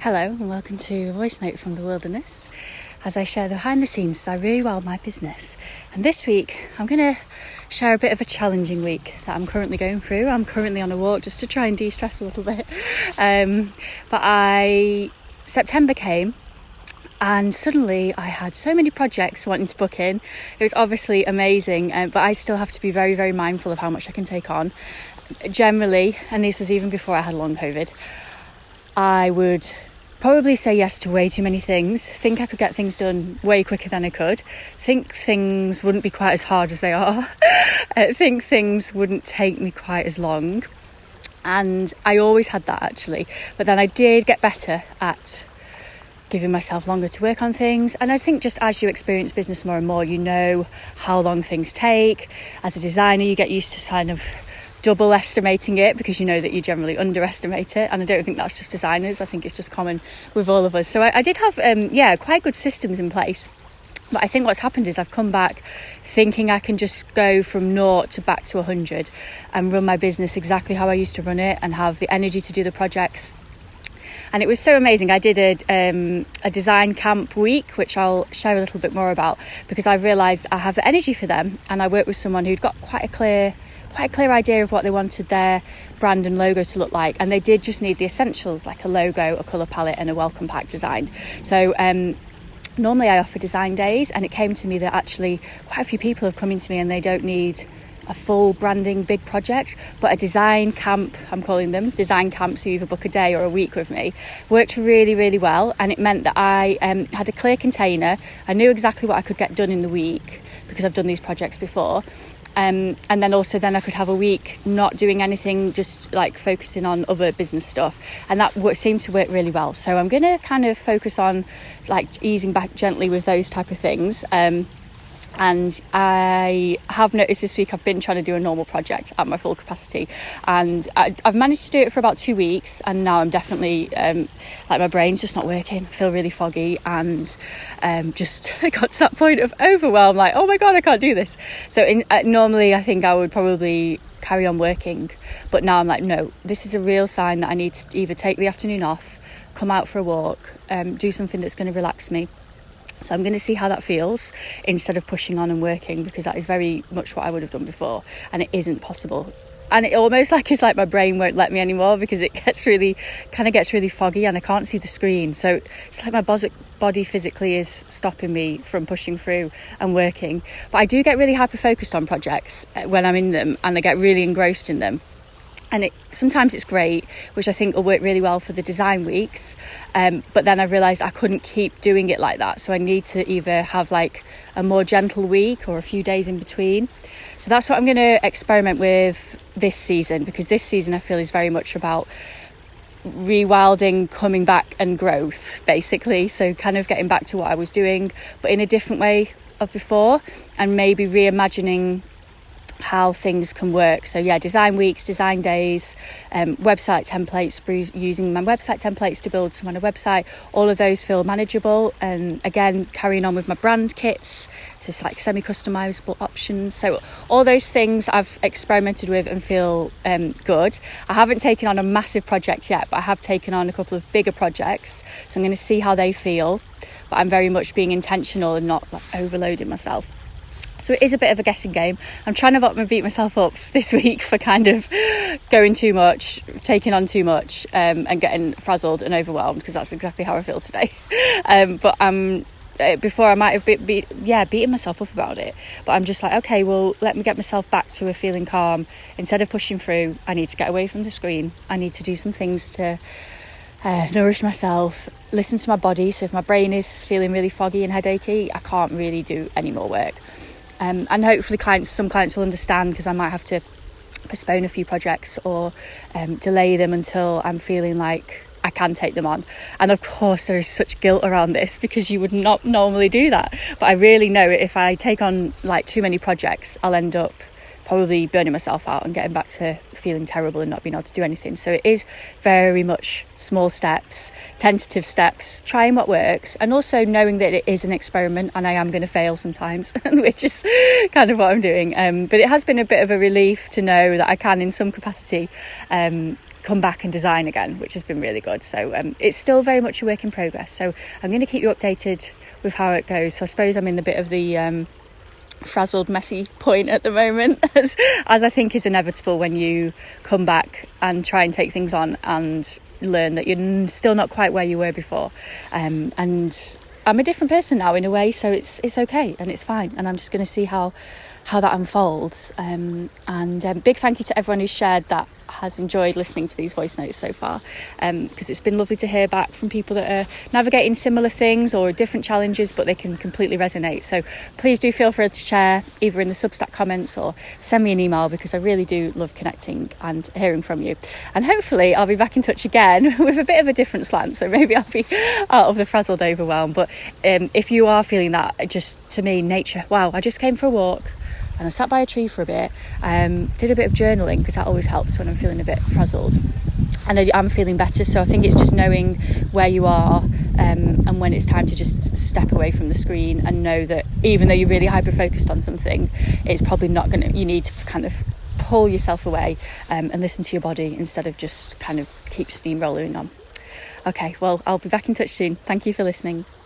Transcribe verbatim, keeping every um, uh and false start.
Hello and welcome to a voice note from the wilderness as I share the behind the scenes as I really well my business. And this week I'm going to share a bit of a challenging week that I'm currently going through. I'm currently on a walk just to try and de-stress a little bit. Um, but I September came and suddenly I had so many projects wanting to book in. It was obviously amazing, um, but I still have to be very, very mindful of how much I can take on. Generally, and this was even before I had long COVID, I would probably say yes to way too many things, think I could get things done way quicker than I could, think things wouldn't be quite as hard as they are, uh, think things wouldn't take me quite as long. And I always had that actually, but then I did get better at giving myself longer to work on things. And I think just as you experience business more and more, you know how long things take. As a designer, you get used to kind of double estimating it because you know that you generally underestimate it, and I don't think that's just designers. I think it's just common with all of us. So I, I did have um, yeah quite good systems in place, but I think what's happened is I've come back thinking I can just go from naught to back to one hundred and run my business exactly how I used to run it and have the energy to do the projects. And it was so amazing. I did a, um, a design camp week, which I'll share a little bit more about, because I've realised I have the energy for them, and I worked with someone who'd got quite a clear quite a clear idea of what they wanted their brand and logo to look like, and they did just need the essentials like a logo, a colour palette and a welcome pack designed. So um, normally I offer design days, and it came to me that actually quite a few people have come into me and they don't need a full branding big project, but a design camp, I'm calling them design camps, so you either book a day or a week with me, worked really really well. And it meant that I um, had a clear container. I knew exactly what I could get done in the week because I've done these projects before. Um, and then also then I could have a week not doing anything, just like focusing on other business stuff, and that w- seemed to work really well. So I'm going to kind of focus on like easing back gently with those type of things. Um, and I have noticed this week I've been trying to do a normal project at my full capacity, and I, I've managed to do it for about two weeks, and now I'm definitely um, like my brain's just not working, I feel really foggy, and um, just got to that point of overwhelm, like oh my god I can't do this. So in, uh, normally I think I would probably carry on working, but now I'm like no, this is a real sign that I need to either take the afternoon off, come out for a walk, um, do something that's going to relax me. So I'm going to see how that feels instead of pushing on and working, because that is very much what I would have done before, and it isn't possible. And it almost like it's like my brain won't let me anymore, because it gets really kind of gets really foggy and I can't see the screen. So it's like my body physically is stopping me from pushing through and working. But I do get really hyper focused on projects when I'm in them, and I get really engrossed in them. And it, sometimes it's great, which I think will work really well for the design weeks. Um, but then I realised I couldn't keep doing it like that. So I need to either have like a more gentle week or a few days in between. So that's what I'm going to experiment with this season, because this season I feel is very much about rewilding, coming back and growth, basically. So kind of getting back to what I was doing, but in a different way of before, and maybe reimagining how things can work. So yeah, design weeks, design days, um, website templates, using my website templates to build some on a website. All of those feel manageable, and again carrying on with my brand kits, so it's like semi-customizable options. So all those things I've experimented with and feel um, good. I haven't taken on a massive project yet, but I have taken on a couple of bigger projects, so I'm going to see how they feel, but I'm very much being intentional and not like overloading myself. So it is a bit of a guessing game. I'm trying to not beat myself up this week for kind of going too much, taking on too much, um, and getting frazzled and overwhelmed, because that's exactly how I feel today. um, but um, before I might have be, be, yeah, beaten myself up about it. But I'm just like, okay, well, let me get myself back to a feeling calm. Instead of pushing through, I need to get away from the screen. I need to do some things to uh, nourish myself, listen to my body. So if my brain is feeling really foggy and headachy, I can't really do any more work. Um, and hopefully clients, some clients will understand, because I might have to postpone a few projects or um, delay them until I'm feeling like I can take them on. And of course there is such guilt around this, because you would not normally do that. But I really know if I take on like too many projects, I'll end up probably burning myself out and getting back to feeling terrible and not being able to do anything. So it is very much small steps, tentative steps, trying what works, and also knowing that it is an experiment and I am going to fail sometimes, which is kind of what I'm doing. Um, but it has been a bit of a relief to know that I can, in some capacity, um, come back and design again, which has been really good. So um, it's still very much a work in progress. So I'm going to keep you updated with how it goes. So I suppose I'm in the bit of the um, frazzled, messy point at the moment, as, as I think is inevitable when you come back and try and take things on and learn that you're still not quite where you were before. Um, and I'm a different person now in a way, so it's it's okay and it's fine. And I'm just going to see how how that unfolds. Um, and um, big thank you to everyone who's shared that has enjoyed listening to these voice notes so far, because um, it's been lovely to hear back from people that are navigating similar things or different challenges, but they can completely resonate. So please do feel free to share either in the Substack comments or send me an email, because I really do love connecting and hearing from you. And hopefully I'll be back in touch again with a bit of a different slant, so maybe I'll be out of the frazzled overwhelm. But um, if you are feeling that, just to me, nature, wow, I just came for a walk and I sat by a tree for a bit, um, did a bit of journaling, because that always helps when I'm feeling a bit frazzled, and I, I'm feeling better. So I think it's just knowing where you are, um, and when it's time to just step away from the screen and know that even though you're really hyper focused on something, it's probably not going to, you need to kind of pull yourself away um, and listen to your body instead of just kind of keep steamrolling on. Okay, well, I'll be back in touch soon. Thank you for listening.